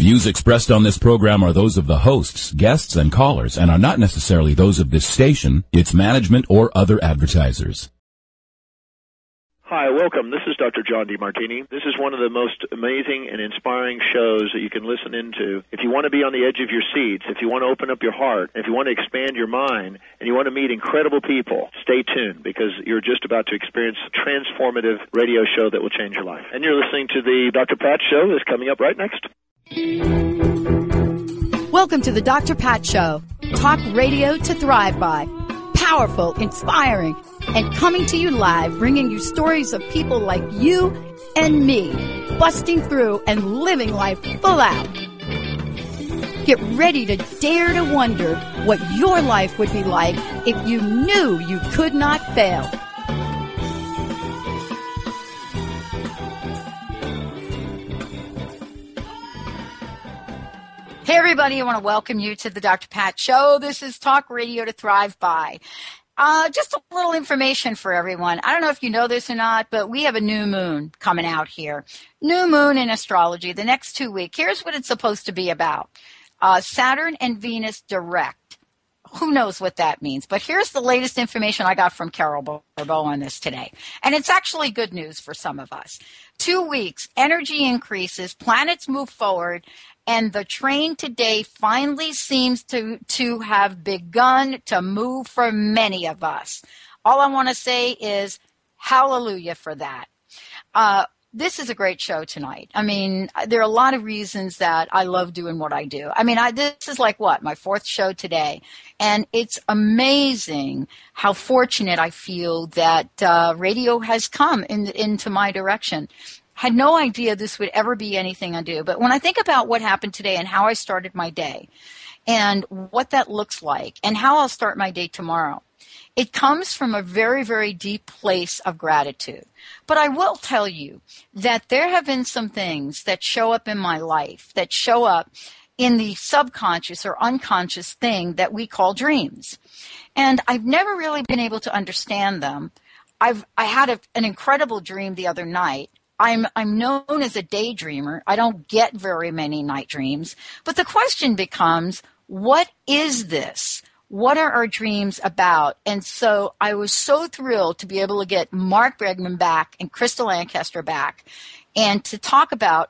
views expressed on this program are those of the hosts, guests, and callers, and are not necessarily those of this station, its management, or other advertisers. Hi, welcome. This is Dr. John DeMartini. This is one of the most amazing and inspiring shows that you can listen into. If you want to be on the edge of your seats, if you want to open up your heart, if you want to expand your mind, and you want to meet incredible people, stay tuned because you're just about to experience a transformative radio show that will change your life. And you're listening to the Dr. Pat Show that's coming up right next. Welcome to the Dr. Pat Show. Talk radio to thrive by. Powerful, inspiring, and coming to you live, bringing you stories of people like you and me, busting through and living life full out. Get ready to dare to wonder what your life would be like if you knew you could not fail. Hey everybody, I want to welcome you to the Dr. Pat Show. This is Talk Radio to Thrive By. Just a little information for everyone. I don't know if you know this or not, but we have a new moon coming out here. New moon in astrology, the next 2 weeks. Here's what it's supposed to be about. Saturn and Venus direct. Who knows what that means? But here's the latest information I got from Carol Bourbeau on this today. And it's actually good news for some of us. 2 weeks, energy increases, planets move forward, and the train today finally seems to have begun to move for many of us. All I want to say is hallelujah for that. This is a great show tonight. I mean, there are a lot of reasons that I love doing what I do. I mean, this is like my fourth show today. And it's amazing how fortunate I feel that radio has come into my direction. Had no idea this would ever be anything I do. But when I think about what happened today and how I started my day and what that looks like and how I'll start my day tomorrow, it comes from a very, very deep place of gratitude. But I will tell you that there have been some things that show up in my life, that show up in the subconscious or unconscious thing that we call dreams. And I've never really been able to understand them. I had an incredible dream the other night. I'm known as a daydreamer. I don't get very many night dreams. But the question becomes, what is this? What are our dreams about? And so I was so thrilled to be able to get Mark Bregman back and Krista Lancaster back and to talk about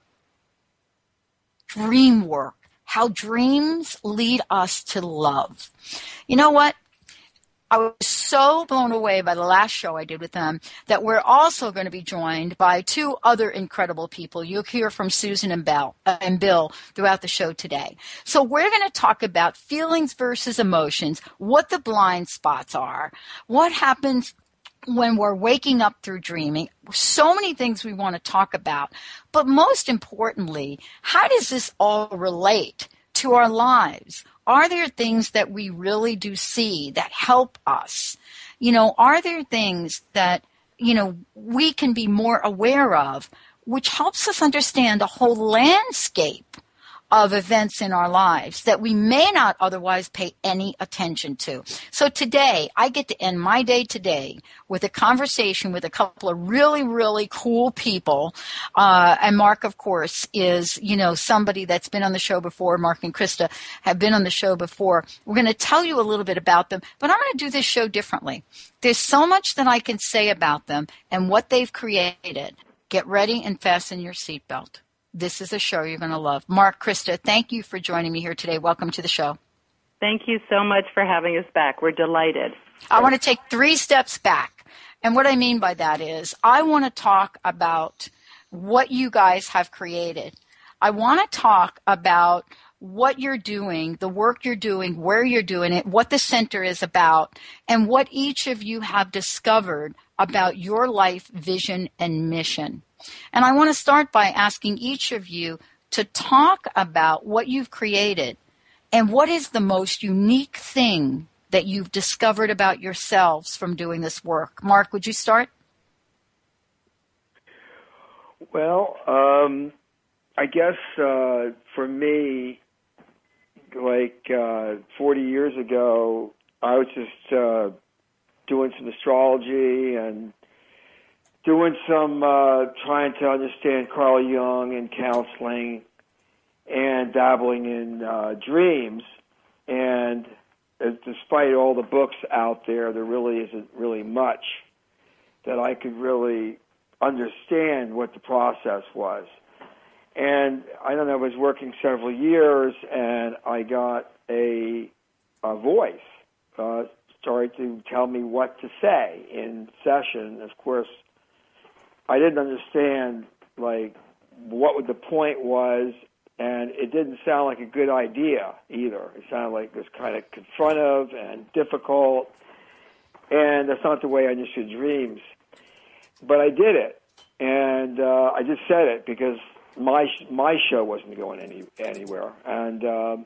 dream work, how dreams lead us to love. You know what? I was so blown away by the last show I did with them that we're also going to be joined by two other incredible people. You'll hear from Susan and Bill throughout the show today. So we're going to talk about feelings versus emotions, what the blind spots are, what happens when we're waking up through dreaming. So many things we want to talk about. But most importantly, how does this all relate to our lives? Are there things that we really do see that help us? You know, are there things that, we can be more aware of, which helps us understand the whole landscape of events in our lives that we may not otherwise pay any attention to. So today, I get to end my day today with a conversation with a couple of really, really cool people. And Mark, of course, is, somebody that's been on the show before. Mark and Krista have been on the show before. We're going to tell you a little bit about them, but I'm going to do this show differently. There's so much that I can say about them and what they've created. Get ready and fasten your seatbelt. This is a show you're going to love. Mark, Krista, thank you for joining me here today. Welcome to the show. Thank you so much for having us back. We're delighted. I want to take 3 steps back. And what I mean by that is I want to talk about what you guys have created. I want to talk about what you're doing, the work you're doing, where you're doing it, what the center is about, and what each of you have discovered about your life, vision, and mission. And I want to start by asking each of you to talk about what you've created and what is the most unique thing that you've discovered about yourselves from doing this work. Mark, would you start? Well, I guess for me, 40 years ago, I was just doing some astrology and doing some trying to understand Carl Jung and counseling. and dabbling in dreams. And despite all the books out there really isn't really much that I could really understand what the process was. And I don't know, I was working several years, and I got a voice started to tell me what to say in session. Of course, I didn't understand, like, what the point was, and it didn't sound like a good idea either. It sounded like it was kind of confrontive and difficult, and that's not the way I understood dreams. But I did it, and I just said it because my show wasn't going anywhere, and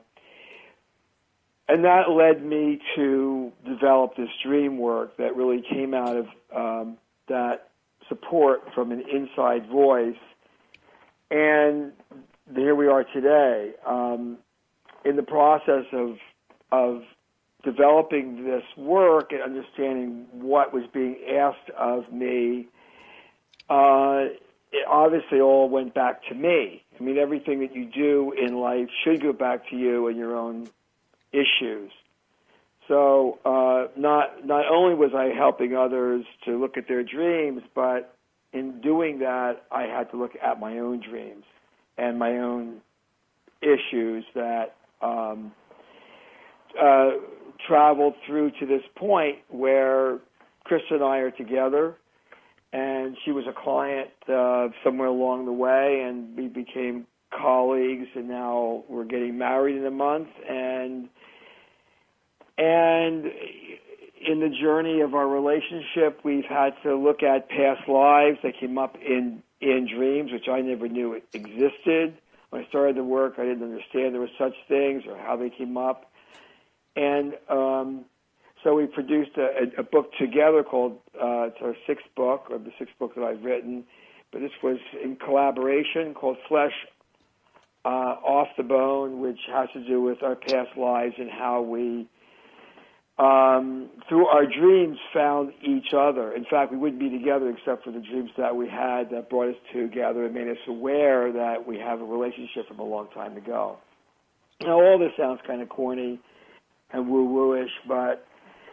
that led me to develop this dream work that really came out of that support from an inside voice, and here we are today. In the process of developing this work and understanding what was being asked of me, it obviously all went back to me. I mean, everything that you do in life should go back to you and your own issues. So not only was I helping others to look at their dreams, but in doing that, I had to look at my own dreams and my own issues that traveled through to this point where Krista and I are together, and she was a client somewhere along the way, and we became colleagues, and now we're getting married in a month, and in the journey of our relationship, we've had to look at past lives that came up in dreams, which I never knew existed. When I started the work, I didn't understand there were such things or how they came up. And so we produced a book together called, it's our sixth book, or the sixth book that I've written, but this was in collaboration, called Flesh Off the Bone, which has to do with our past lives and how we, through our dreams, found each other. In fact, we wouldn't be together except for the dreams that we had that brought us together and made us aware that we have a relationship from a long time ago. Now, all this sounds kind of corny and woo-woo-ish, but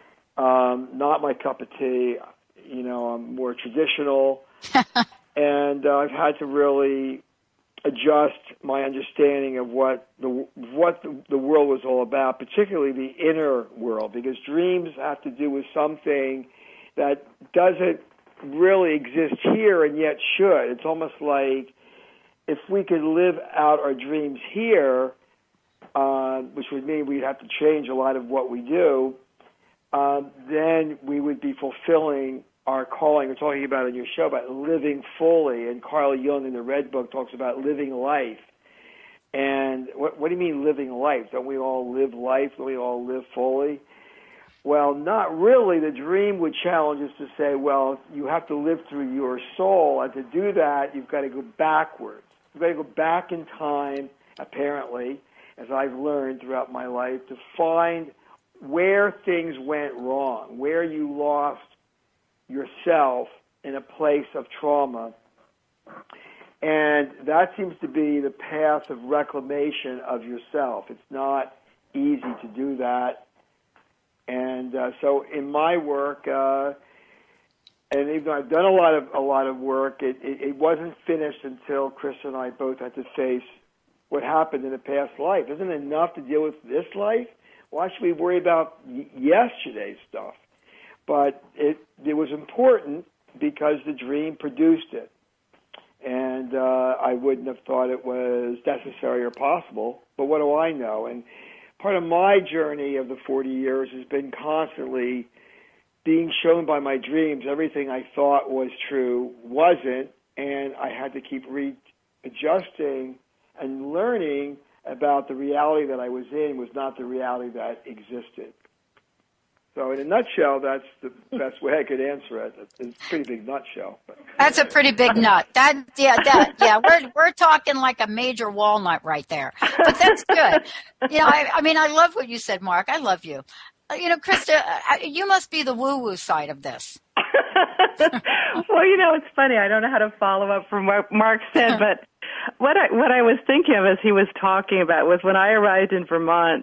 not my cup of tea. You know, I'm more traditional, and I've had to really adjust my understanding of what the world was all about, particularly the inner world, because dreams have to do with something that doesn't really exist here and yet should. It's almost like if we could live out our dreams here, which would mean we'd have to change a lot of what we do, then we would be fulfilling our calling. We're talking about in your show about living fully, and Carl Jung in the Red Book talks about living life. And what do you mean living life? Don't we all live life? Don't we all live fully? Well, not really. The dream would challenge us to say, well, you have to live through your soul, and to do that, you've got to go backwards. You've got to go back in time, apparently, as I've learned throughout my life, to find where things went wrong, where you lost yourself in a place of trauma. And that seems to be the path of reclamation of yourself. It's not easy to do that. And so in my work, and even though I've done a lot of work, it wasn't finished until Chris and I both had to face what happened in a past life. Isn't it enough to deal with this life? Why should we worry about yesterday's stuff? But it was important because the dream produced it. And I wouldn't have thought it was necessary or possible, but what do I know? And part of my journey of the 40 years has been constantly being shown by my dreams everything I thought was true wasn't, and I had to keep readjusting and learning about the reality that I was in was not the reality that existed. So in a nutshell, that's the best way I could answer it. It's a pretty big nutshell. But. That's a pretty big nut. We're talking like a major walnut right there. But that's good. You know, I mean, I love what you said, Mark. I love you. You know, Krista, you must be the woo-woo side of this. Well, it's funny. I don't know how to follow up from what Mark said, but what I was thinking of as he was talking about was when I arrived in Vermont,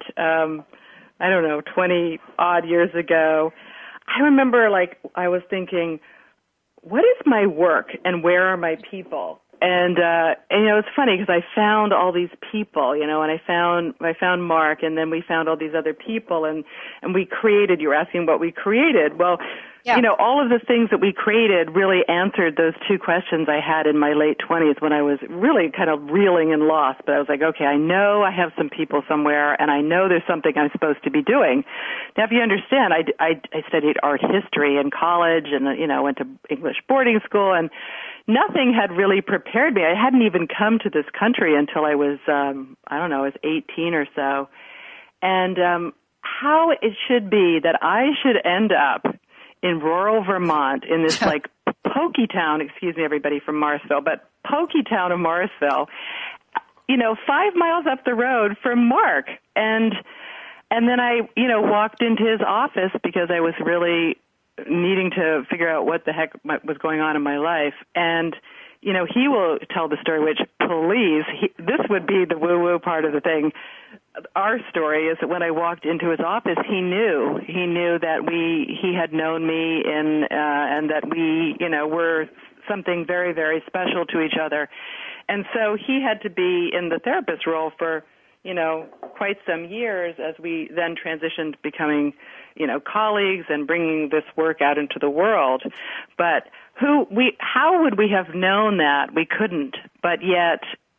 20 odd years ago, I remember I was thinking, what is my work and where are my people? And it's funny because I found all these people, and I found Mark, and then we found all these other people, and we created. You were asking what we created. Well, yeah. All of the things that we created really answered those two questions I had in my late 20s when I was really kind of reeling and lost. But I was like, okay, I know I have some people somewhere, and I know there's something I'm supposed to be doing. Now, if you understand, I studied art history in college, and went to English boarding school, and nothing had really prepared me. I hadn't even come to this country until I was, I was 18 or so. And how it should be that I should end up in rural Vermont in this pokey town, excuse me, everybody from Morrisville, but pokey town of Morrisville, 5 miles up the road from Mark. And then I, walked into his office because I was really needing to figure out what the heck was going on in my life. And, he will tell the story, which, please, this would be the woo-woo part of the thing. Our story is that when I walked into his office, he knew that he had known me and that we, were something very, very special to each other. And so he had to be in the therapist role for, quite some years as we then transitioned to becoming, colleagues and bringing this work out into the world. But how would we have known that? We couldn't. But yet,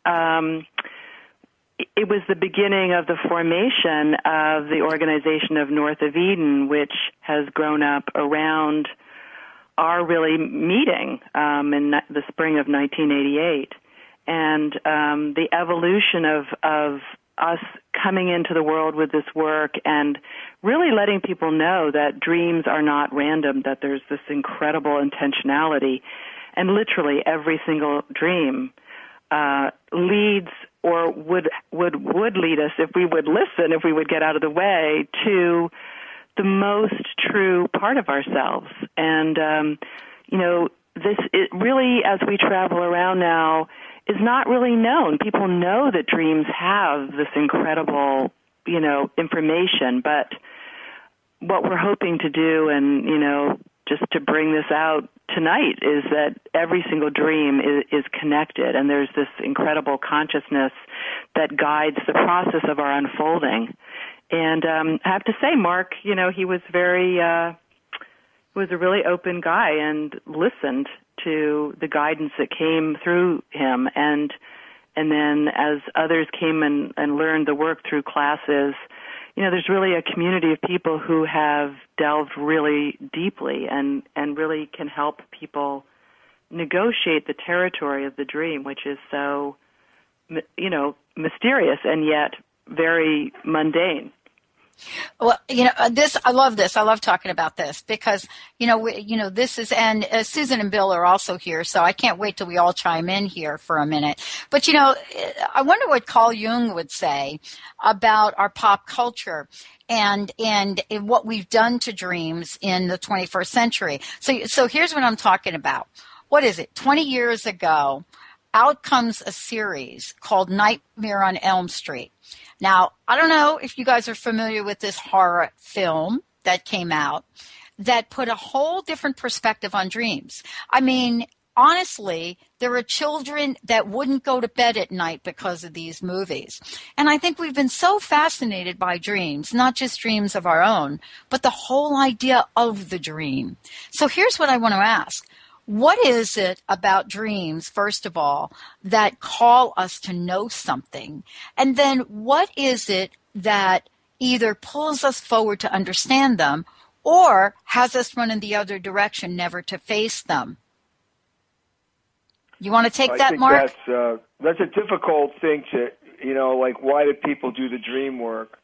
it was the beginning of the formation of the organization of North of Eden, which has grown up around our really meeting in the spring of 1988. And the evolution of us coming into the world with this work and really letting people know that dreams are not random, that there's this incredible intentionality. And literally every single dream leads or would lead us, if we would listen, if we would get out of the way, to the most true part of ourselves. And, it really, as we travel around now, is not really known. People know that dreams have this incredible, information, but what we're hoping to do and, just to bring this out tonight is that every single dream is connected, and there's this incredible consciousness that guides the process of our unfolding. And I have to say, Mark, he was was a really open guy and listened to the guidance that came through him. And then as others came and learned the work through classes, there's really a community of people who have delved really deeply and really can help people negotiate the territory of the dream, which is so, mysterious and yet very mundane. Well, I love this. I love talking about this because, this is, and Susan and Bill are also here, so I can't wait till we all chime in here for a minute. But, I wonder what Carl Jung would say about our pop culture and what we've done to dreams in the 21st century. So here's what I'm talking about. What is it? 20 years ago, out comes a series called Nightmare on Elm Street. Now, I don't know if you guys are familiar with this horror film that came out that put a whole different perspective on dreams. I mean, honestly, there are children that wouldn't go to bed at night because of these movies. And I think we've been so fascinated by dreams, not just dreams of our own, but the whole idea of the dream. So here's what I want to ask. What is it about dreams, first of all, that call us to know something? And then what is it that either pulls us forward to understand them or has us run in the other direction, never to face them? You want to take that, Mark? That's a difficult thing to, why do people do the dream work?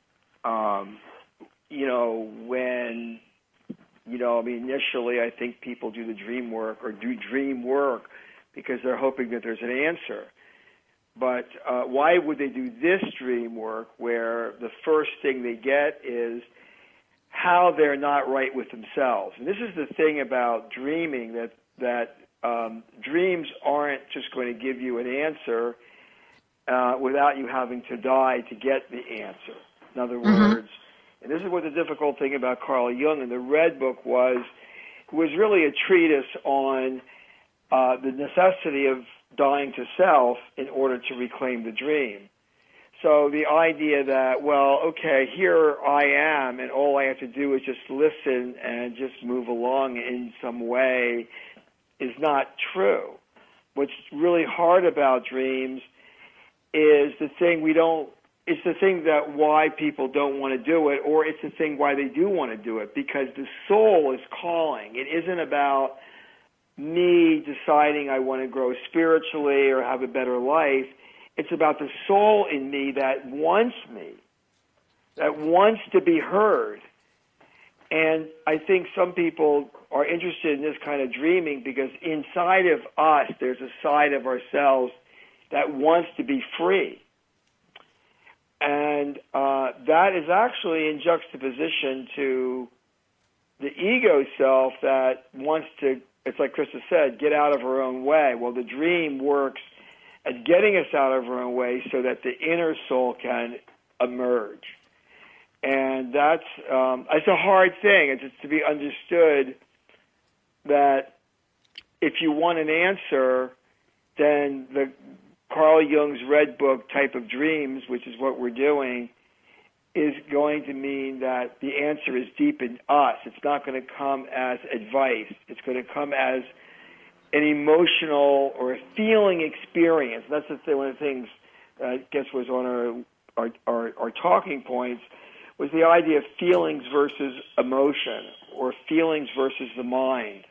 When... initially I think people do the dream work or do dream work because they're hoping that there's an answer. But why would they do this dream work where the first thing they get is how they're not right with themselves. And this is the thing about dreaming, that dreams aren't just going to give you an answer without you having to die to get the answer. In other words, and this is what the difficult thing about Carl Jung and the Red Book was really a treatise on the necessity of dying to self in order to reclaim the dream. So the idea that, well, okay, here I am, and all I have to do is just listen and just move along in some way is not true. What's really hard about dreams is the thing it's the thing that why people don't want to do it, or it's the thing why they do want to do it, because the soul is calling. It isn't about me deciding I want to grow spiritually or have a better life. It's about the soul in me that wants to be heard. And I think some people are interested in this kind of dreaming because inside of us, there's a side of ourselves that wants to be free. And that is actually in juxtaposition to the ego self that wants to, it's like Krista said, get out of her own way. Well, the dream works at getting us out of our own way so that the inner soul can emerge. And it's a hard thing. It's to be understood that if you want an answer, then the Carl Jung's Red Book type of dreams, which is what we're doing, is going to mean that the answer is deep in us. It's not going to come as advice. It's going to come as an emotional or a feeling experience. That's one of the things I guess was on our talking points, was the idea of feelings versus emotion, or feelings versus the mind.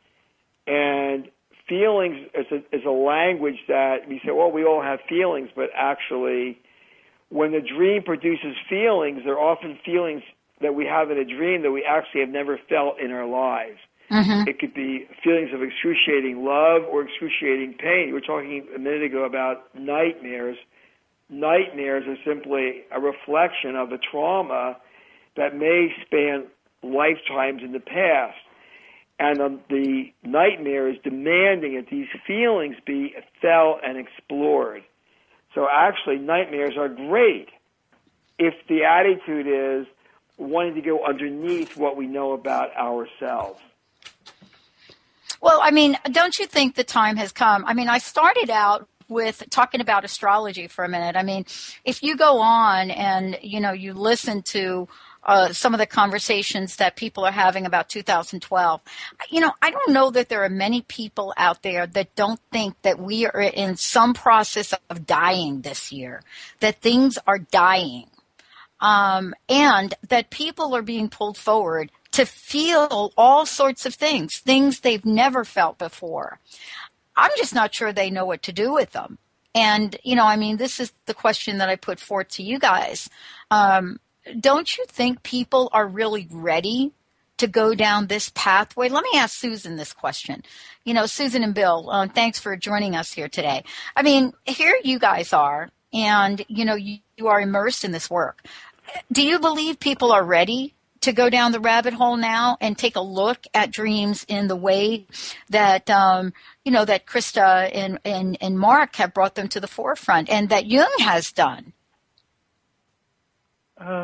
And feelings is a language that we say, well, we all have feelings, but actually when the dream produces feelings, they're often feelings that we have in a dream that we actually have never felt in our lives. It could be feelings of excruciating love or excruciating pain. We were talking a minute ago about nightmares. Nightmares are simply a reflection of a trauma that may span lifetimes in the past. And the nightmare is demanding that these feelings be felt and explored. So actually, nightmares are great if the attitude is wanting to go underneath what we know about ourselves. Well, I mean, don't you think the time has come? I mean, I started out with talking about astrology for a minute. I mean, if you go on and, you listen to some of the conversations that people are having about 2012, I don't know that there are many people out there that don't think that we are in some process of dying this year, that things are dying, and that people are being pulled forward to feel all sorts of things they've never felt before. I'm just not sure they know what to do with them. And, this is the question that I put forth to you guys. Don't you think people are really ready to go down this pathway? Let me ask Susan this question. Susan and Bill, thanks for joining us here today. I mean, here you guys are, and, you are immersed in this work. Do you believe people are ready to go down the rabbit hole now and take a look at dreams in the way that, that Krista and Mark have brought them to the forefront and that Jung has done? I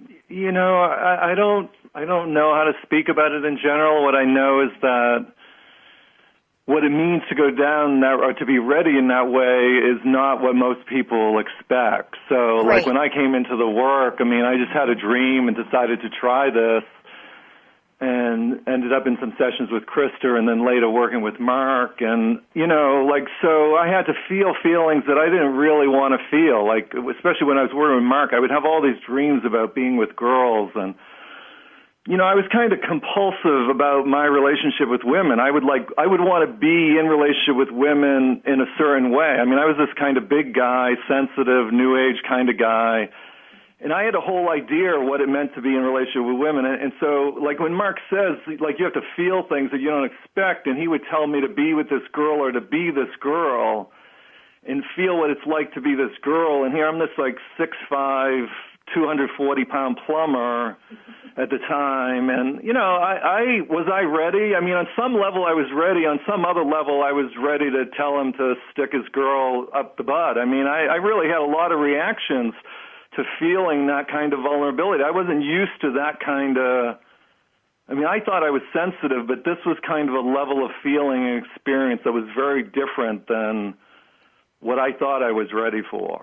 don't know how to speak about it in general. What I know is that what it means to go down that, or to be ready in that way, is not what most people expect. So, right. Like when I came into the work, I just had a dream and decided to try this, and ended up in some sessions with Krista, and then later working with Mark, and so I had to feel feelings that I didn't really want to feel. Like, especially when I was working with Mark, I would have all these dreams about being with girls, and I was kind of compulsive about my relationship with women. I would want to be in relationship with women in a certain way. I was this kind of big guy, sensitive, new age kind of guy. And I had a whole idea of what it meant to be in a relationship with women. And so, like when Mark says, like, you have to feel things that you don't expect, and he would tell me to be with this girl or to be this girl and feel what it's like to be this girl. And here I'm this like 6'5", 240-pound plumber at the time. And, you know, was I ready? I mean, on some level I was ready. On some other level I was ready to tell him to stick his girl up the butt. I mean, I really had a lot of reactions to feeling that kind of vulnerability. I wasn't used to that kind of, I mean, I thought I was sensitive, but this was kind of a level of feeling and experience that was very different than what I thought I was ready for.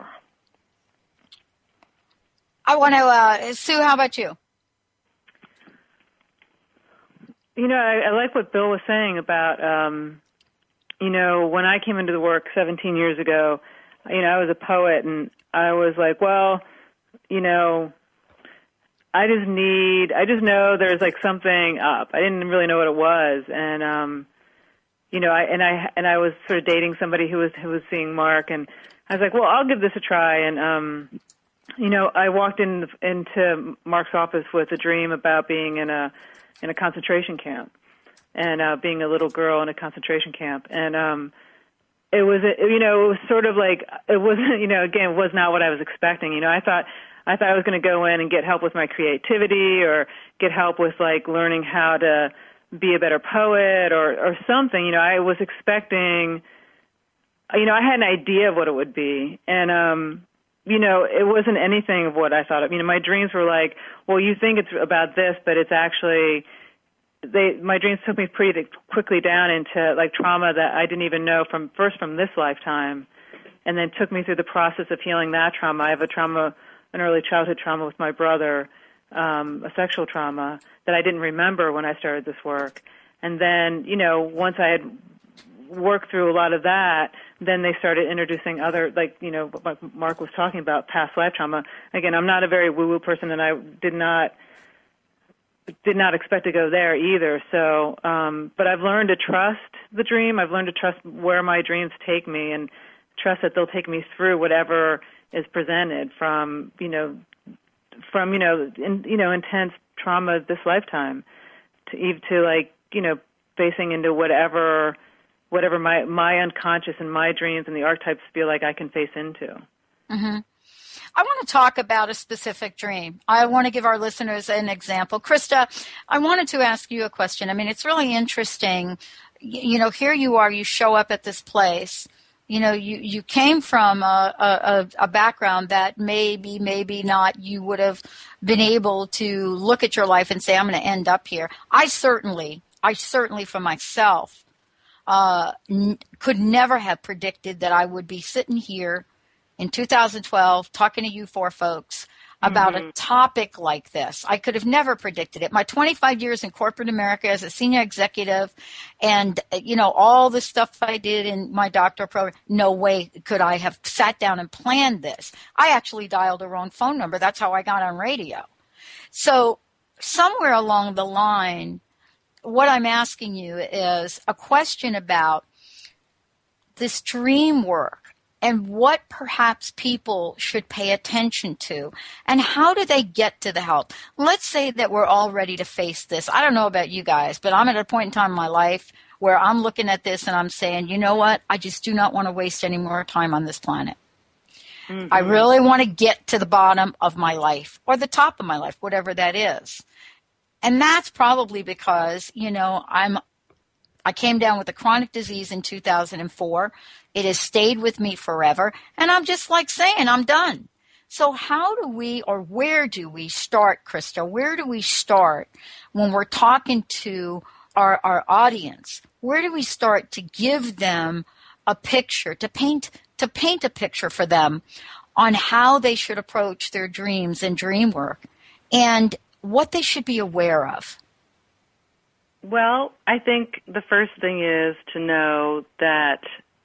I want to, Sue, how about you? You know, I like what Bill was saying about, you know, when I came into the work 17 years ago, you know, I was a poet, and I was like, well, you know, I just know there's like something up. I didn't really know what it was, and you know, I was sort of dating somebody who was seeing Mark, and I was like, well, I'll give this a try, and you know, I walked into Mark's office with a dream about being in a concentration camp, and being a little girl in a concentration camp, and it was, you know, it was sort of like, it wasn't, you know, again, it was not what I was expecting. You know, I thought I was going to go in and get help with my creativity, or get help with like learning how to be a better poet or something. You know, I was expecting, you know, I had an idea of what it would be, and you know, it wasn't anything of what I thought of. You know, my dreams were like, well, you think it's about this, but it's actually, my dreams took me pretty quickly down into like trauma that I didn't even know from this lifetime, and then took me through the process of healing that trauma. I have an early childhood trauma with my brother, a sexual trauma that I didn't remember when I started this work. And then, you know, once I had worked through a lot of that, then they started introducing other, like, you know, like Mark was talking about, past life trauma. Again, I'm not a very woo-woo person, and I did not expect to go there either. So, but I've learned to trust the dream. I've learned to trust where my dreams take me, and trust that they'll take me through whatever is presented from intense trauma this lifetime to like, you know, facing into whatever my unconscious and my dreams and the archetypes feel like I can face into. Mm-hmm. I want to talk about a specific dream. I want to give our listeners an example. Krista, I wanted to ask you a question. I mean, it's really interesting. You know, here you are, you show up at this place. You know, you came from a background that maybe not you would have been able to look at your life and say, I'm going to end up here. I certainly for myself could never have predicted that I would be sitting here in 2012 talking to you four folks about a topic like this. I could have never predicted it. My 25 years in corporate America as a senior executive and, you know, all the stuff I did in my doctoral program, no way could I have sat down and planned this. I actually dialed the wrong phone number. That's how I got on radio. So somewhere along the line, what I'm asking you is a question about this dream work and what perhaps people should pay attention to, and how do they get to the help? Let's say that we're all ready to face this. I don't know about you guys, but I'm at a point in time in my life where I'm looking at this and I'm saying, you know what? I just do not want to waste any more time on this planet. Mm-hmm. I really want to get to the bottom of my life or the top of my life, whatever that is. And that's probably because, you know, I came down with a chronic disease in 2004. It has stayed with me forever. And I'm just like saying, I'm done. So how do we, or where do we start, Krista? Where do we start when we're talking to our audience? Where do we start to give them a picture, to paint a picture for them on how they should approach their dreams and dream work and what they should be aware of? Well, I think the first thing is to know that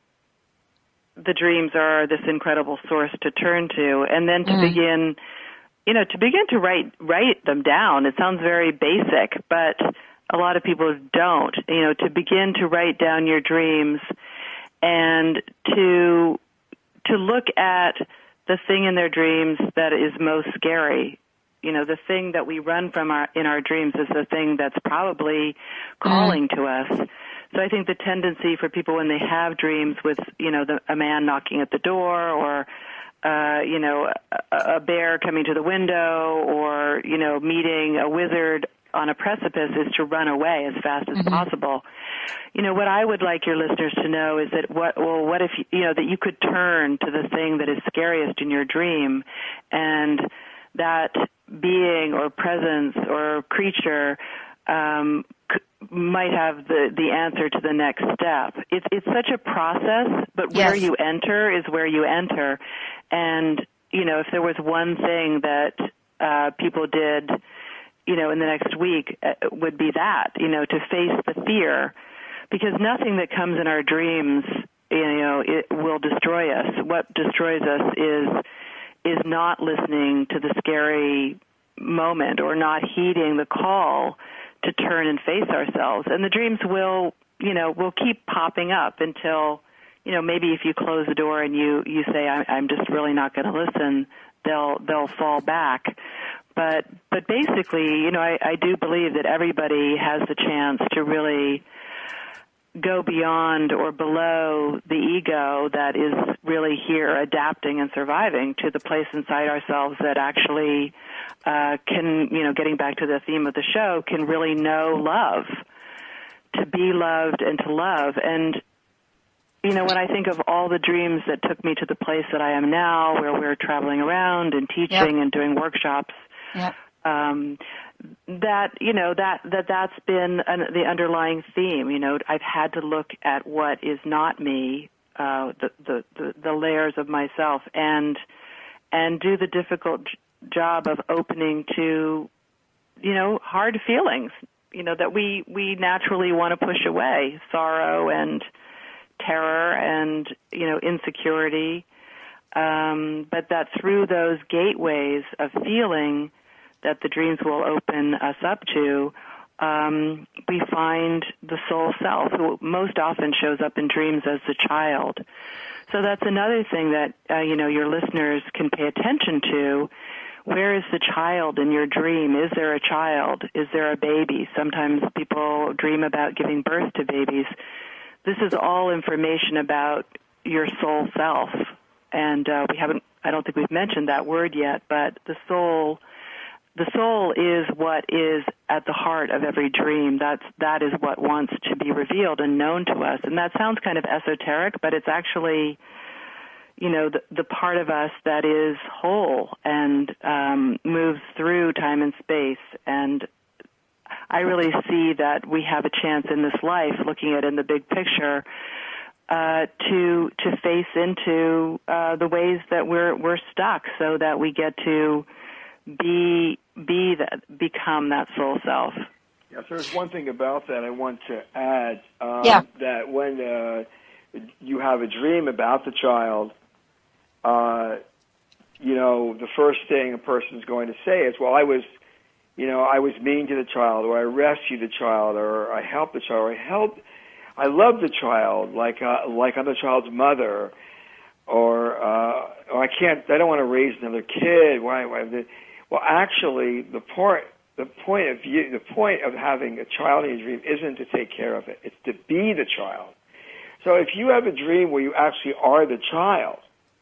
the dreams are this incredible source to turn to, and then to begin to write them down. It sounds very basic, but a lot of people don't. You know, to begin to write down your dreams and to look at the thing in their dreams that is most scary. You know, the thing that we run from in our dreams is the thing that's probably calling to us. So I think the tendency for people when they have dreams with, you know, a man knocking at the door or a bear coming to the window or, meeting a wizard on a precipice is to run away as fast as possible. What I would like your listeners to know is that what if, that you could turn to the thing that is scariest in your dream, and that being or presence or creature might have the answer to the next step. It's such a process, but where you enter is where you enter. And, if there was one thing that people did, in the next week, would be that, to face the fear. Because nothing that comes in our dreams, it will destroy us. What destroys us is not listening to the scary moment or not heeding the call to turn and face ourselves. And the dreams will keep popping up until, maybe if you close the door and you say, I'm just really not going to listen, they'll fall back. But basically, I do believe that everybody has the chance to really go beyond or below the ego that is really here adapting and surviving to the place inside ourselves that actually can, getting back to the theme of the show, can really know love, to be loved and to love. And, when I think of all the dreams that took me to the place that I am now, where we're traveling around and teaching and doing workshops, that's been the underlying theme. I've had to look at what is not me, the layers of myself, and do the difficult job of opening to, hard feelings, that we naturally want to push away, sorrow and terror and, insecurity, but that through those gateways of feeling that the dreams will open us up to, we find the soul self, who most often shows up in dreams as the child. So that's another thing that, your listeners can pay attention to. Where is the child in your dream? Is there a child? Is there a baby? Sometimes people dream about giving birth to babies. This is all information about your soul self. And I don't think we've mentioned that word yet, but the soul is what is at the heart of every dream. That is what wants to be revealed and known to us. And that sounds kind of esoteric, but it's actually, the part of us that is whole and moves through time and space. And I really see that we have a chance in this life, looking at it in the big picture, to face into the ways that we're stuck, so that we get to become that soul self. Yes, there's one thing about that I want to add, that when you have a dream about the child, the first thing a person's going to say is, well, I was mean to the child, or I rescued the child, or I helped the child, or I love the child like I'm the child's mother, or I don't want to raise another kid. Why? Well, actually, the point of having a child in your dream isn't to take care of it. It's to be the child. So if you have a dream where you actually are the child,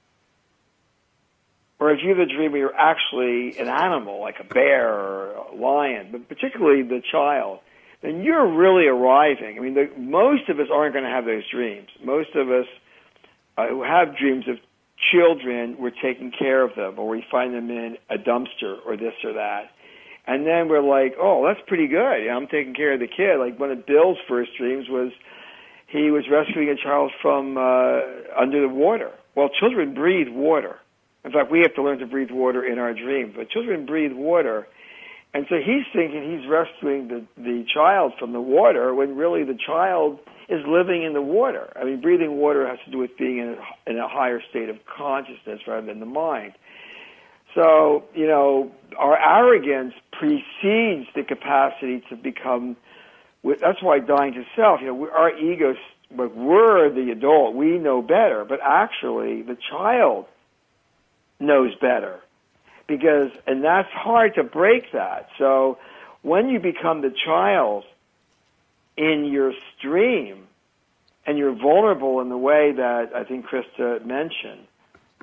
or if you have a dream where you're actually an animal, like a bear or a lion, but particularly the child, then you're really arriving. I mean, most of us aren't going to have those dreams. Most of us who have dreams of children, we're taking care of them, or we find them in a dumpster or this or that. And then we're like, oh, that's pretty good. I'm taking care of the kid. Like one of Bill's first dreams was he was rescuing a child from under the water. Well, children breathe water. In fact, we have to learn to breathe water in our dreams. But children breathe water. And so he's thinking he's rescuing the child from the water when really the child is living in the water. I mean, breathing water has to do with being in a higher state of consciousness rather than the mind. So, our arrogance precedes the capacity to become, that's why dying to self, our egos, but we're the adult, we know better, but actually the child knows better. And that's hard to break that. So when you become the child in your stream, and you're vulnerable in the way that I think Krista mentioned,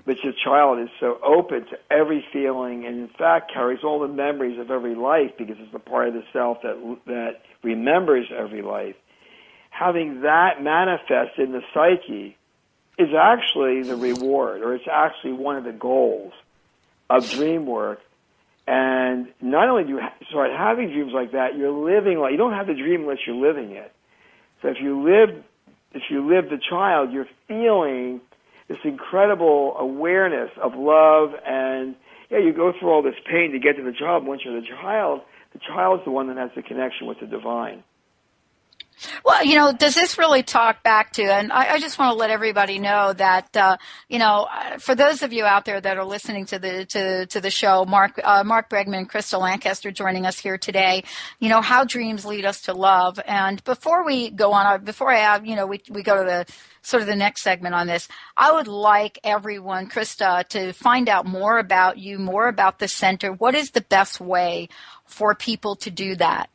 which the child is so open to every feeling and, in fact, carries all the memories of every life because it's the part of the self that remembers every life. Having that manifest in the psyche is actually the reward, or it's actually one of the goals of dream work. And not only do you start having dreams like that, you're living like, you don't have the dream unless you're living it. So if you live the child, you're feeling this incredible awareness of love, and you go through all this pain to get to the child. Once you're the child is the one that has the connection with the divine. Well, does this really talk back to, and I just want to let everybody know that, for those of you out there that are listening to the show, Mark Bregman and Crystal Lancaster joining us here today, how dreams lead us to love. And before we go on, we go to the sort of the next segment on this, I would like everyone, Krista, to find out more about you, more about the center. What is the best way for people to do that?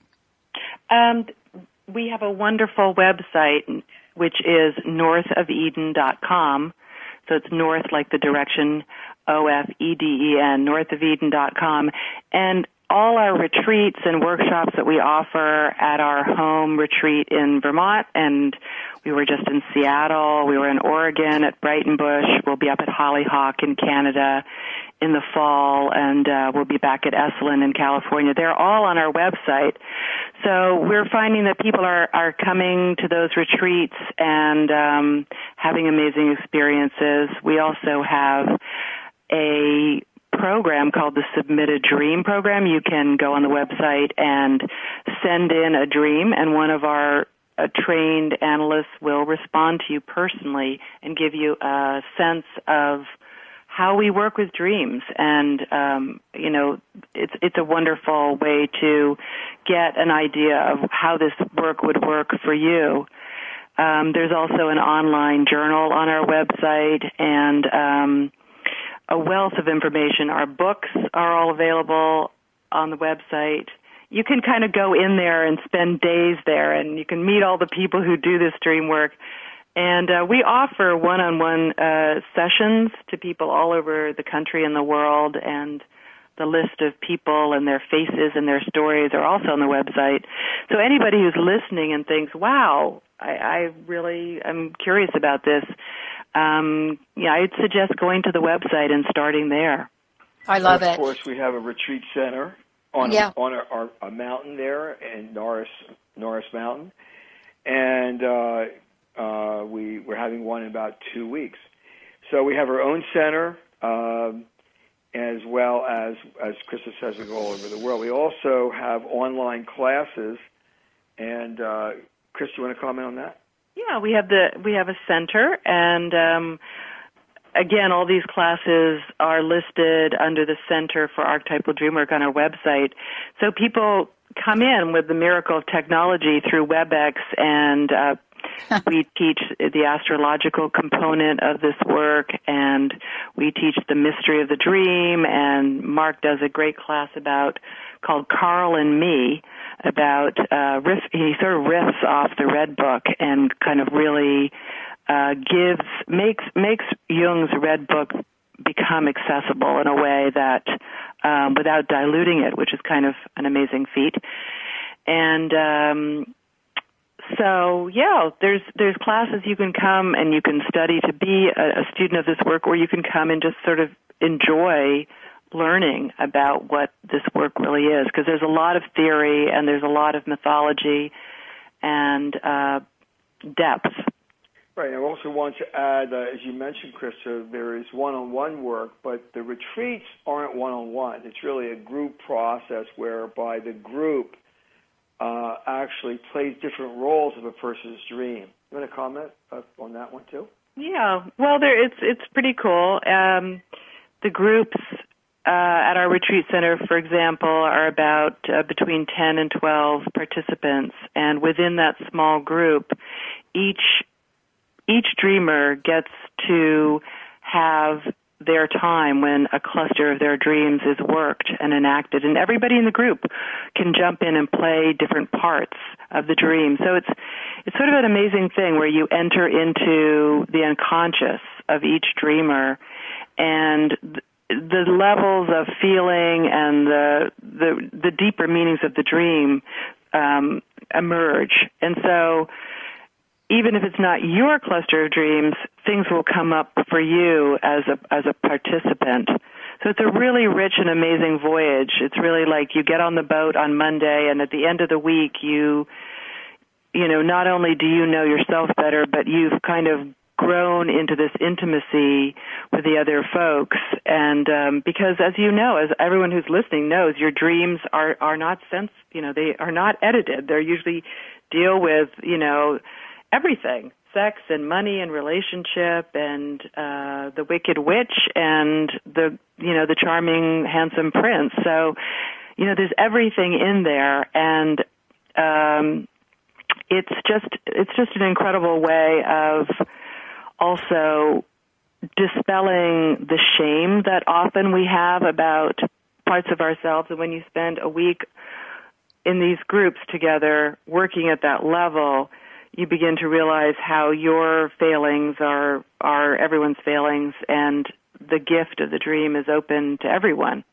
We have a wonderful website, which is northofeden.com. So it's north like the direction, OFEDEN, northofeden.com. And all our retreats and workshops that we offer at our home retreat in Vermont, and we were just in Seattle, we were in Oregon at Brighton Bush, we'll be up at Hollyhock in Canada in the fall, and we'll be back at Esalen in California. They're all on our website. So we're finding that people are coming to those retreats and having amazing experiences. We also have a program called the Submit a Dream program. You can go on the website and send in a dream, and one of our trained analysts will respond to you personally and give you a sense of how we work with dreams. And, it's a wonderful way to get an idea of how this work would work for you. There's also an online journal on our website, and a wealth of information. Our books are all available on the website. You can kind of go in there and spend days there, and you can meet all the people who do this dream work. And we offer one-on-one sessions to people all over the country and the world, and the list of people and their faces and their stories are also on the website. So anybody who's listening and thinks, wow, I really am curious about this, I'd suggest going to the website and starting there. I love it. Of course, we have a retreat center on a mountain there in Norris Mountain, and we're having one in about 2 weeks. So we have our own center, as well as Krista says, we go all over the world. We also have online classes, and Krista, you want to comment on that? Yeah, we have a center, and again, all these classes are listed under the Center for Archetypal Dreamwork on our website. So people come in with the miracle of technology through WebEx, and we teach the astrological component of this work, and we teach the mystery of the dream, and Mark does a great class called Carl and Me, about he sort of riffs off the Red Book and kind of really makes Jung's Red Book become accessible in a way that without diluting it, which is kind of an amazing feat. And so, there's classes you can come and you can study to be a student of this work, or you can come and just sort of enjoy learning about what this work really is, because there's a lot of theory and there's a lot of mythology and depth. Right. I also want to add, as you mentioned, Krista, there is one-on-one work, but the retreats aren't one-on-one. It's really a group process whereby the group actually plays different roles of a person's dream. You want to comment on that one too? Yeah. Well, it's pretty cool. The groups at our retreat center, for example, are about between 10 and 12 participants, and within that small group, each dreamer gets to have their time when a cluster of their dreams is worked and enacted, and everybody in the group can jump in and play different parts of the dream. So it's sort of an amazing thing where you enter into the unconscious of each dreamer, and the levels of feeling and the deeper meanings of the dream emerge. And so even if it's not your cluster of dreams, things will come up for you as a participant. So it's a really rich and amazing voyage. It's really like you get on the boat on Monday, and at the end of the week, you know, not only do you know yourself better, but you've kind of grown into this intimacy with the other folks. And because, as you know, as everyone who's listening knows, your dreams are not they are not edited. They're usually deal with, you know, everything. Sex and money and relationship and the wicked witch and the charming handsome prince. So, you know, there's everything in there, and it's just an incredible way of also dispelling the shame that often we have about parts of ourselves. And when you spend a week in these groups together working at that level, you begin to realize how your failings are everyone's failings, and the gift of the dream is open to everyone.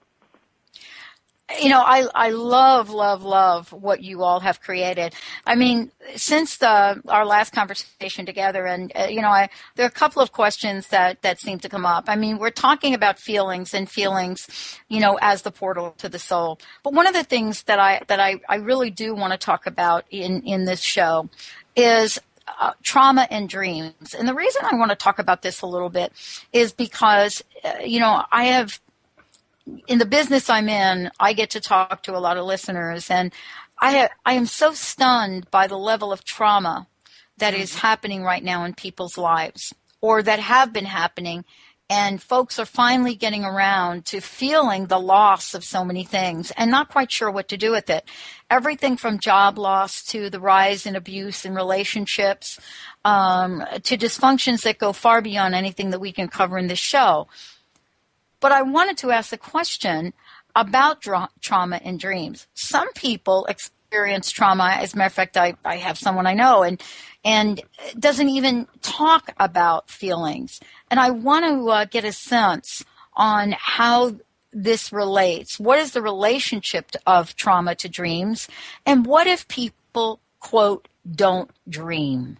You know, I love what you all have created. I mean, since our last conversation together, and there are a couple of questions that seem to come up. I mean, we're talking about feelings, you know, as the portal to the soul. But one of the things that I really do want to talk about in this show is trauma and dreams. And the reason I want to talk about this a little bit is because, I have, in the business I'm in, I get to talk to a lot of listeners, and I am so stunned by the level of trauma that is happening right now in people's lives, or that have been happening, and folks are finally getting around to feeling the loss of so many things and not quite sure what to do with it. Everything from job loss to the rise in abuse in relationships, to dysfunctions that go far beyond anything that we can cover in this show. But I wanted to ask the question about trauma and dreams. Some people experience trauma. As a matter of fact, I have someone I know and doesn't even talk about feelings. And I want to get a sense on how this relates. What is the relationship of trauma to dreams? And what if people, quote, don't dream?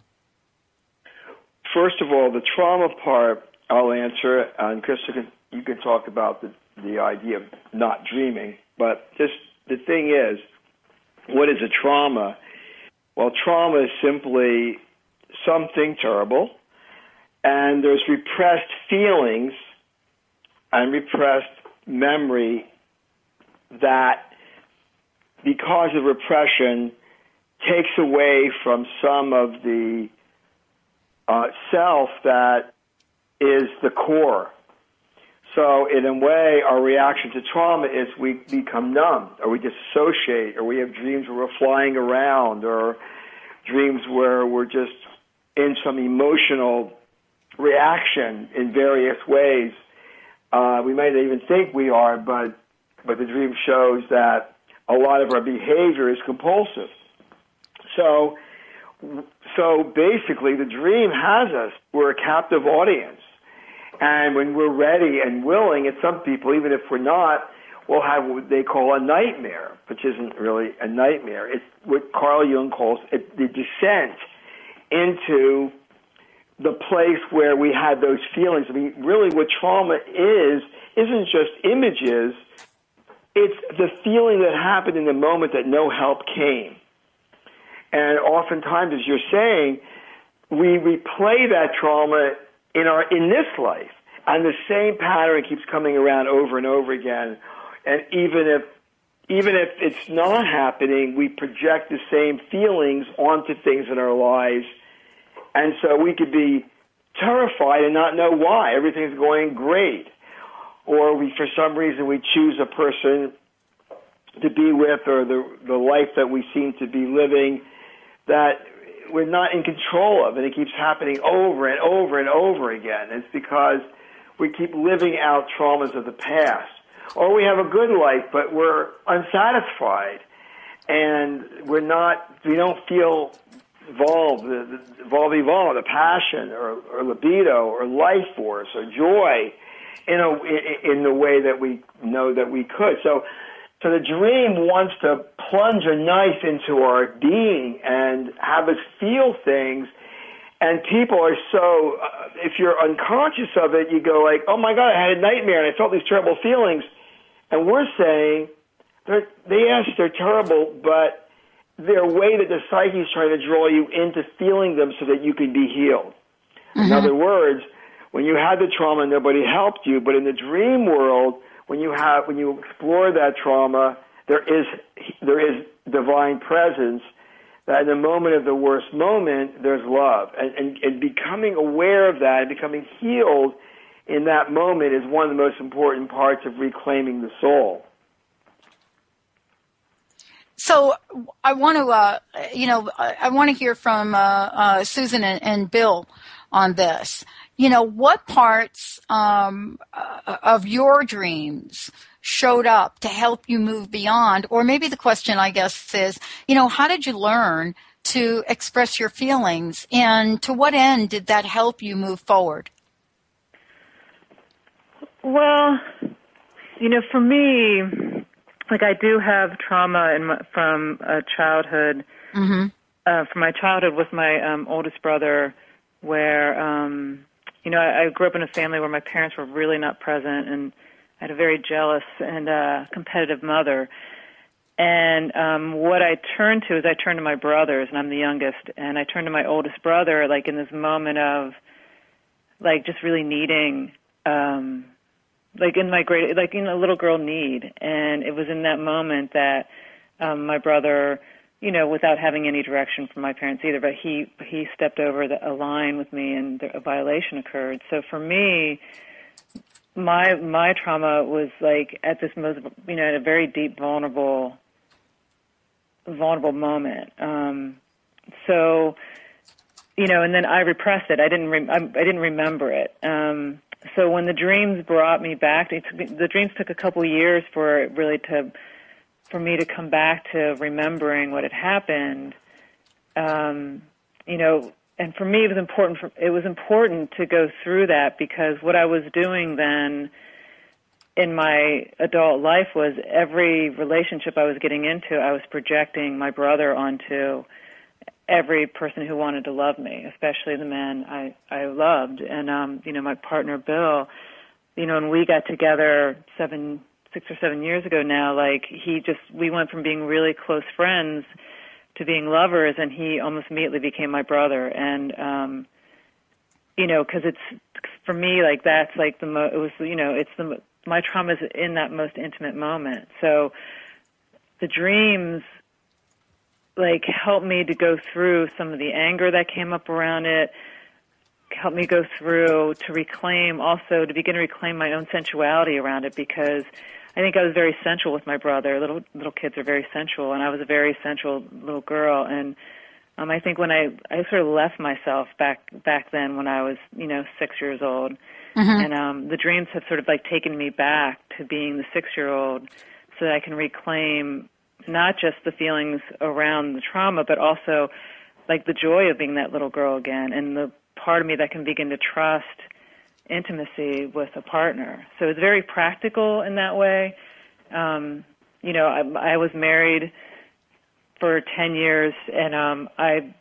First of all, the trauma part I'll answer, and Krista, you can talk about the idea of not dreaming. But just the thing is, what is a trauma? Well, trauma is simply something terrible, and there's repressed feelings and repressed memory that, because of repression, takes away from some of the self that is the core. So in a way, our reaction to trauma is we become numb, or we dissociate, or we have dreams where we're flying around, or dreams where we're just in some emotional reaction in various ways. We might not even think we are, but the dream shows that a lot of our behavior is compulsive. So basically, the dream has us. We're a captive audience. And when we're ready and willing, and some people, even if we're not, will have what they call a nightmare, which isn't really a nightmare. It's what Carl Jung calls the descent into the place where we had those feelings. I mean, really what trauma isn't just images. It's the feeling that happened in the moment that no help came. And oftentimes, as you're saying, we replay that trauma in this life, and the same pattern keeps coming around over and over again. And even if it's not happening, we project the same feelings onto things in our lives, and so we could be terrified and not know why. Everything's going great, or for some reason we choose a person to be with, or the life that we seem to be living that we're not in control of, and it keeps happening over and over and over again. It's because we keep living out traumas of the past. Or we have a good life, but we're unsatisfied, and we don't feel evolved, the passion or libido or life force or joy. in the way that we know that we could. So the dream wants to plunge a knife into our being and have us feel things. And people are so, if you're unconscious of it, you go like, oh my God, I had a nightmare and I felt these terrible feelings. And we're saying, they're terrible, but they're a way that the psyche is trying to draw you into feeling them so that you can be healed. Mm-hmm. In other words, when you had the trauma, nobody helped you, but in the dream world, when you explore that trauma, there is divine presence. That in the moment of the worst moment, there's love, and becoming aware of that and becoming healed in that moment is one of the most important parts of reclaiming the soul. So I want to hear from Susan and Bill on this. What parts of your dreams showed up to help you move beyond? Or maybe the question, I guess, is, how did you learn to express your feelings? And to what end did that help you move forward? Well, for me, I do have trauma from childhood. Mm-hmm. From my childhood with my oldest brother, where I grew up in a family where my parents were really not present, and I had a very jealous and competitive mother. And what I turned to is I turned to my brothers, and I'm the youngest, and I turned to my oldest brother, in this moment of, just really needing, in my great, a little girl need. And it was in that moment that my brother, without having any direction from my parents either, but he stepped over a line with me and a violation occurred. So for me, my trauma was at this most, at a very deep, vulnerable moment. So, and then I repressed it. I didn't remember it. So when the dreams brought me back, the dreams took a couple years for me to come back to remembering what had happened. And for me, it was important to go through that, because what I was doing then in my adult life was every relationship I was getting into, I was projecting my brother onto every person who wanted to love me, especially the man I loved. And, my partner, Bill, when we got together 6 or 7 years ago now, we went from being really close friends to being lovers, and he almost immediately became my brother. And, because it's, for me, that's my trauma is in that most intimate moment. So the dreams, helped me to go through some of the anger that came up around it, helped me go through to begin to reclaim my own sensuality around it, because I think I was very sensual with my brother. Little kids are very sensual, and I was a very sensual little girl. And I think when I sort of left myself back then when I was 6 years old, mm-hmm. and the dreams have sort of taken me back to being the 6-year-old, so that I can reclaim not just the feelings around the trauma, but also the joy of being that little girl again, and the part of me that can begin to trust intimacy with a partner. So it's very practical in that way. I was married for 10 years, and I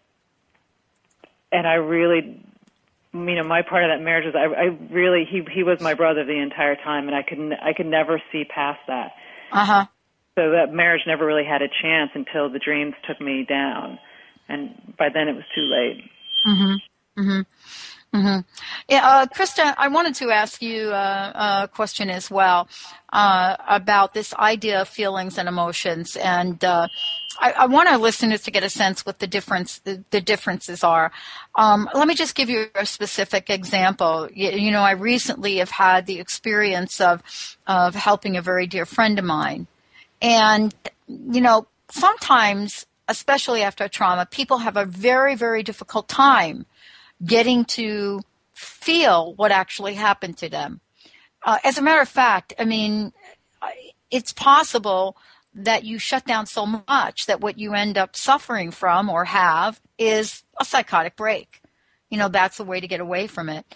really, my part of that marriage was he was my brother the entire time, and I could never see past that. Uh-huh. So that marriage never really had a chance until the dreams took me down, and by then it was too late. Mm-hmm. Mm-hmm. Mm-hmm. Yeah, Krista, I wanted to ask you a question as well about this idea of feelings and emotions, and I want our listeners to get a sense what the differences are. Let me just give you a specific example. I recently have had the experience of helping a very dear friend of mine, and sometimes, especially after trauma, people have a very, very difficult time getting to feel what actually happened to them. As a matter of fact, it's possible that you shut down so much that what you end up suffering from or have is a psychotic break. That's the way to get away from it.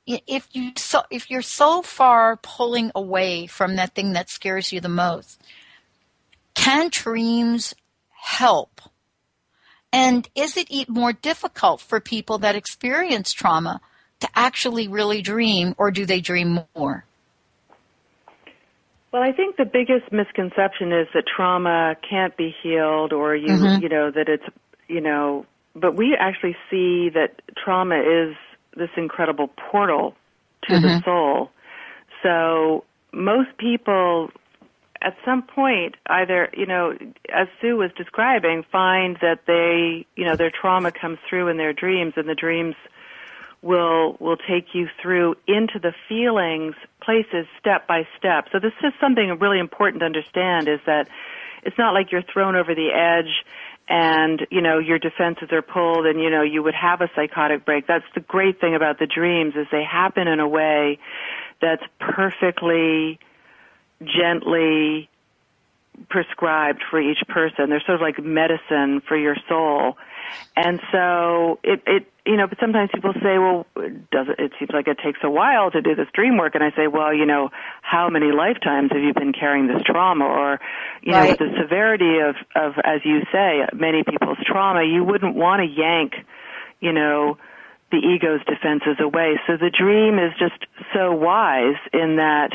if you're so far pulling away from that thing that scares you the most, can dreams help? And is it more difficult for people that experience trauma to actually really dream, or do they dream more? Well, I think the biggest misconception is that trauma can't be healed, or that it's, but we actually see that trauma is this incredible portal to the soul. So most people at some point either, as Sue was describing, find that their trauma comes through in their dreams, and the dreams will take you through into the feelings, places, step by step. So this is something really important to understand, is that it's not like you're thrown over the edge and, your defenses are pulled and, you would have a psychotic break. That's the great thing about the dreams, is they happen in a way that's perfectly, gently prescribed for each person. They're sort of like medicine for your soul. And so but sometimes people say, well, it seems like it takes a while to do this dream work. And I say, well, how many lifetimes have you been carrying this trauma? Or, right. With the severity of, as you say, many people's trauma, you wouldn't want to yank, the ego's defenses away. So the dream is just so wise in that,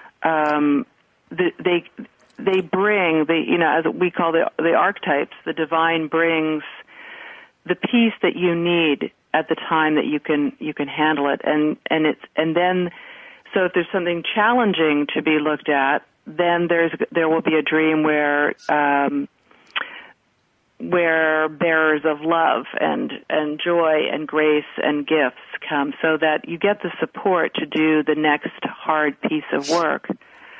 they bring as we call the archetypes, the divine brings the peace that you need at the time that you can handle it, and then so if there's something challenging to be looked at, then there will be a dream where bearers of love and joy and grace and gifts come, so that you get the support to do the next hard piece of work.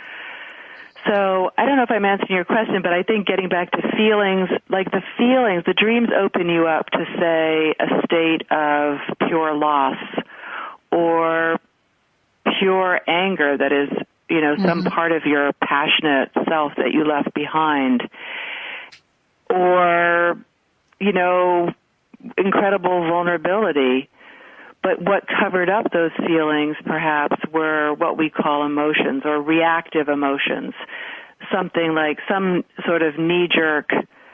So I don't know if I'm answering your question, but I think getting back to feelings, the dreams open you up to, say, a state of pure loss or pure anger that is, some part of your passionate self that you left behind, or, incredible vulnerability. But what covered up those feelings, perhaps, were what we call emotions or reactive emotions, something like some sort of knee-jerk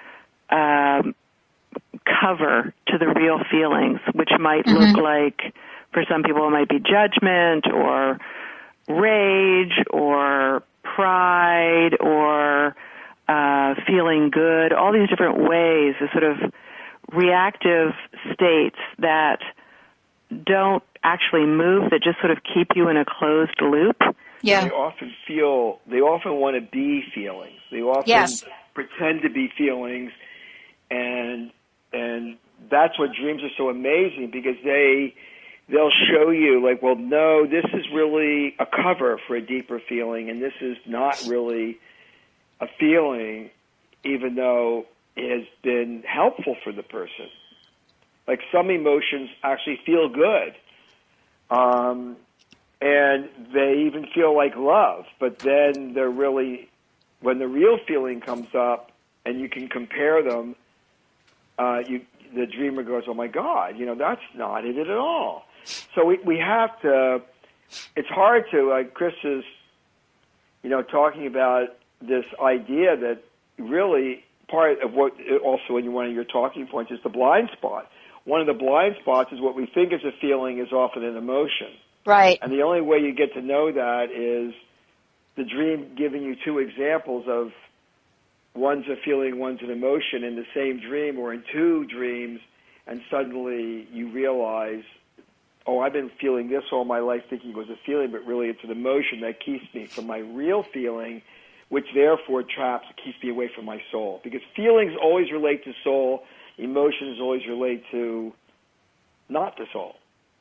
cover to the real feelings, which might look like, for some people, it might be judgment or rage or pride or feeling good, all these different ways, the sort of reactive states that don't actually move, that just sort of keep you in a closed loop. Yeah. They often want to be feelings. They often pretend to be feelings, and that's what dreams are so amazing, because they'll show you, like, well, no, this is really a cover for a deeper feeling, and this is not really a feeling, even though it has been helpful for the person. Like, some emotions actually feel good, and they even feel like love, but then they're really, when the real feeling comes up and you can compare them, the dreamer goes, oh my God, that's not it at all. So we have to, it's hard to, like Chris is, talking about this idea that really part of what also in one of your talking points is the blind spot. One of the blind spots is what we think is a feeling is often an emotion. Right. And the only way you get to know that is the dream giving you two examples of one's a feeling, one's an emotion in the same dream or in two dreams, and suddenly you realize, oh, I've been feeling this all my life thinking it was a feeling, but really it's an emotion that keeps me from my real feeling, which therefore keeps me away from my soul. Because feelings always relate to soul, emotions always relate to not the soul.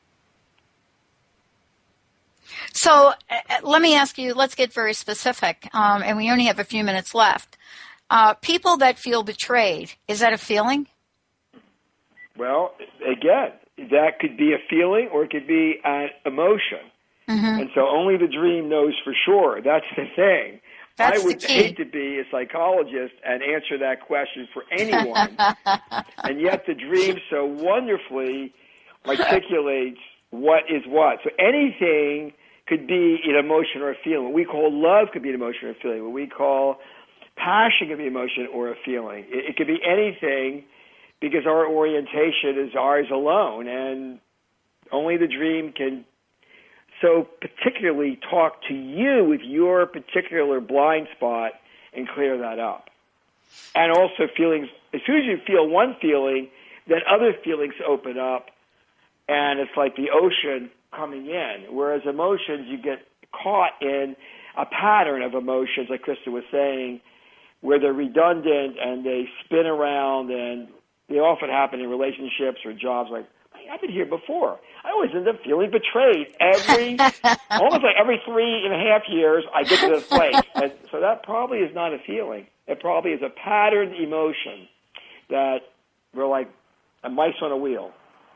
So let me ask you, let's get very specific, and we only have a few minutes left. People that feel betrayed, is that a feeling? Well, again, that could be a feeling or it could be an emotion. Mm-hmm. And so only the dream knows for sure. That's the thing. I would hate to be a psychologist and answer that question for anyone. And yet the dream so wonderfully articulates what is what. So anything could be an emotion or a feeling. What we call love could be an emotion or a feeling. What we call passion could be an emotion or a feeling. It could be anything, because our orientation is ours alone, and only the dream can so particularly talk to you with your particular blind spot and clear that up. And also feelings, as soon as you feel one feeling, then other feelings open up, and it's like the ocean coming in. Whereas emotions, you get caught in a pattern of emotions, like Krista was saying, where they're redundant and they spin around, and they often happen in relationships or jobs. Like, I've been here before. I always end up feeling betrayed almost like every 3.5 years I get to this place. And so that probably is not a feeling. It probably is a patterned emotion that we're like a mice on a wheel.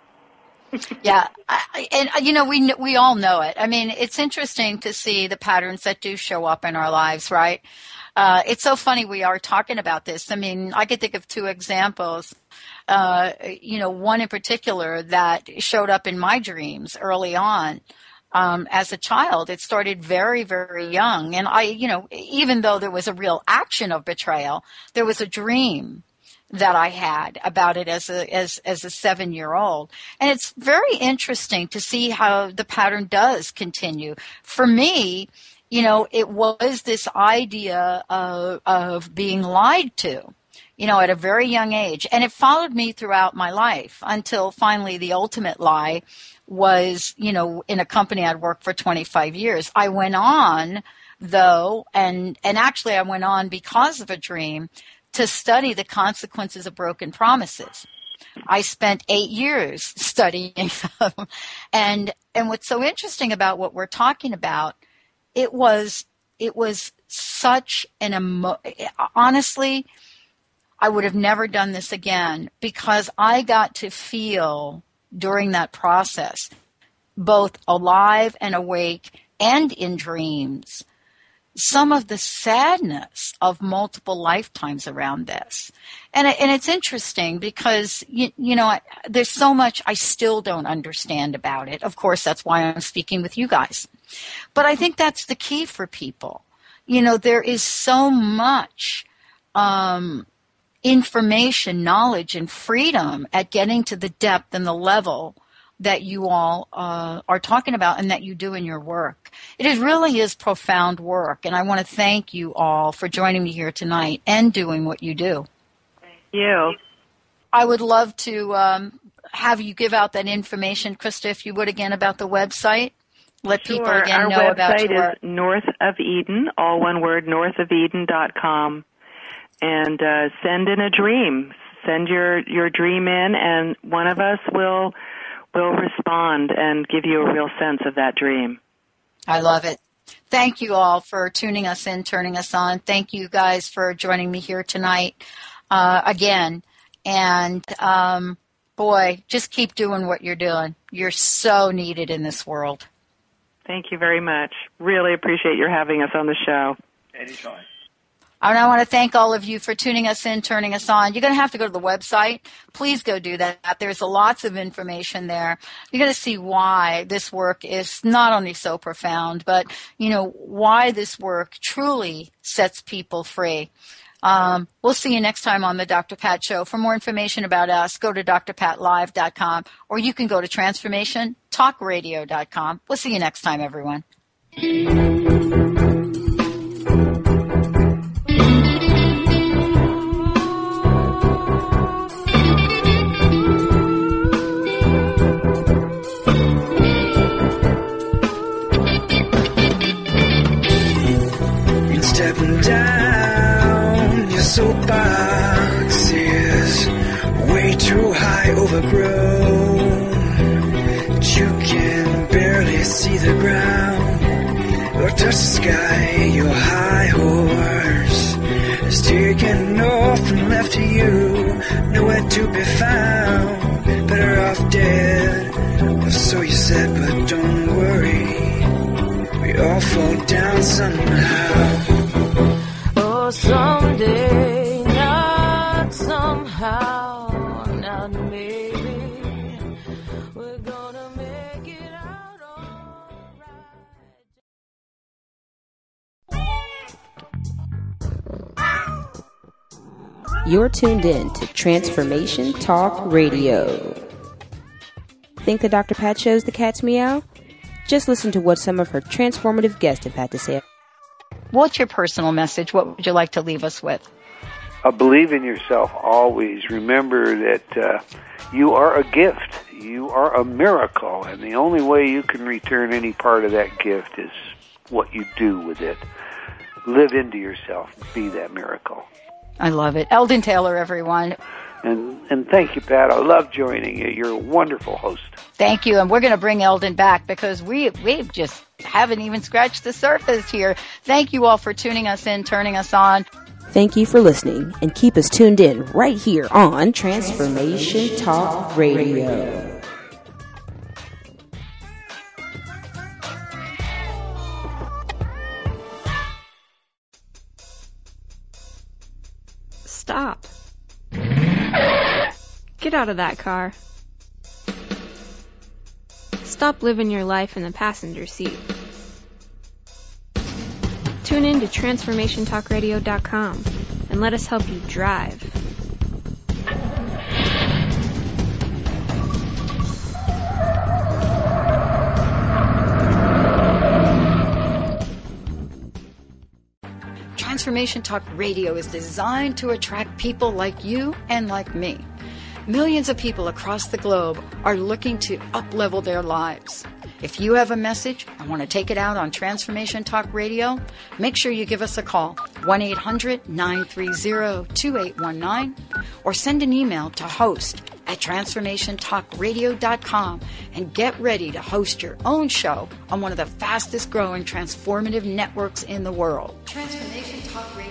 Yeah, we all know it. I mean, it's interesting to see the patterns that do show up in our lives, right? It's so funny we are talking about this. I mean, I could think of 2 examples. One in particular that showed up in my dreams early on. As a child, it started very, very young. And even though there was a real action of betrayal, there was a dream that I had about it as a 7-year-old. And it's very interesting to see how the pattern does continue. For me, it was this idea of being lied to, at a very young age. And it followed me throughout my life until finally the ultimate lie was, in a company I'd worked for 25 years. I went on, though, and actually I went on because of a dream to study the consequences of broken promises. I spent 8 years studying them. And what's so interesting about what we're talking about, it was such honestly, I would have never done this again, because I got to feel during that process, both alive and awake and in dreams, some of the sadness of multiple lifetimes around this. And it's interesting because, there's so much I still don't understand about it. Of course, that's why I'm speaking with you guys. But I think that's the key for people. There is so much information, knowledge, and freedom at getting to the depth and the level that you all are talking about and that you do in your work. It really is profound work, and I want to thank you all for joining me here tonight and doing what you do. Thank you. I would love to have you give out that information, Krista, if you would, again, about the website. Let people again know about your work. Our website is North of Eden, all one word, northofeden.com. And send in a dream. Send your dream in, and one of us will respond and give you a real sense of that dream. I love it. Thank you all for tuning us in, turning us on. Thank you guys for joining me here tonight again. And, boy, just keep doing what you're doing. You're so needed in this world. Thank you very much. Really appreciate your having us on the show. Anytime. And I want to thank all of you for tuning us in, turning us on. You're going to have to go to the website. Please go do that. There's lots of information there. You're going to see why this work is not only so profound, but, why this work truly sets people free. We'll see you next time on the Dr. Pat Show. For more information about us, go to drpatlive.com, or you can go to transformationtalkradio.com. We'll see you next time, everyone. Stepping down, your soapbox is way too high, overgrown. You can barely see the ground or touch the sky. Your high horse is taken off and left to you, nowhere to be found. Better off dead, or so you said, but don't worry, we all fall down somehow. Oh, someday, not somehow, not maybe, we're gonna make it. You're tuned in to Transformation Talk Radio. Think the Dr. Pat Show's the cat's meow? Just listen to what some of her transformative guests have had to say. What's your personal message? What would you like to leave us with? Believe in yourself always. Remember that you are a gift. You are a miracle, and the only way you can return any part of that gift is what you do with it. Live into yourself. Be that miracle. I love it. Eldon Taylor, everyone. And thank you, Pat. I love joining you. You're a wonderful host. Thank you. And we're going to bring Eldon back because we just haven't even scratched the surface here. Thank you all for tuning us in, turning us on. Thank you for listening, and keep us tuned in right here on Transformation Talk Radio. Stop. Get out of that car. Stop living your life in the passenger seat. Tune in to TransformationTalkRadio.com and let us help you drive. Transformation Talk Radio is designed to attract people like you and like me. Millions of people across the globe are looking to up-level their lives. If you have a message and want to take it out on Transformation Talk Radio, make sure you give us a call, 1-800-930-2819, or send an email to host@TransformationTalkRadio.com and get ready to host your own show on one of the fastest growing transformative networks in the world. Transformation Talk Radio.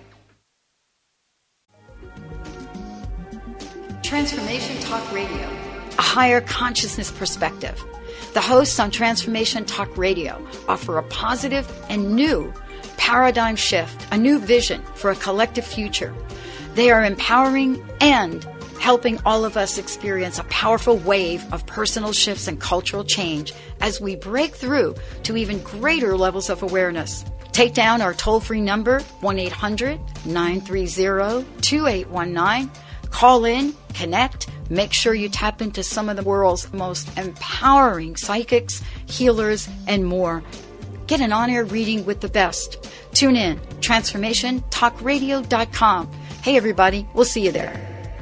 Transformation Talk Radio, a higher consciousness perspective. The hosts on Transformation Talk Radio offer a positive and new paradigm shift, a new vision for a collective future. They are empowering and helping all of us experience a powerful wave of personal shifts and cultural change as we break through to even greater levels of awareness. Take down our toll-free number, 1-800-930-2819. Call in, connect, make sure you tap into some of the world's most empowering psychics, healers, and more. Get an on-air reading with the best. Tune in, TransformationTalkRadio.com. Hey, everybody, we'll see you there.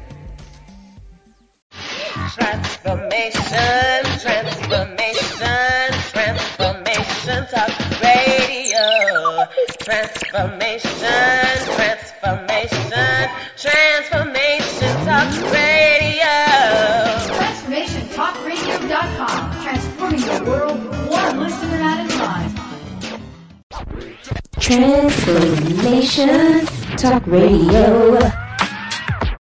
Transformation, transformation, transformation talk radio. Transformation, transformation, transformation talk radio. TransformationTalkRadio.com. Transforming the world one listener at a time. Transformation Talk Radio.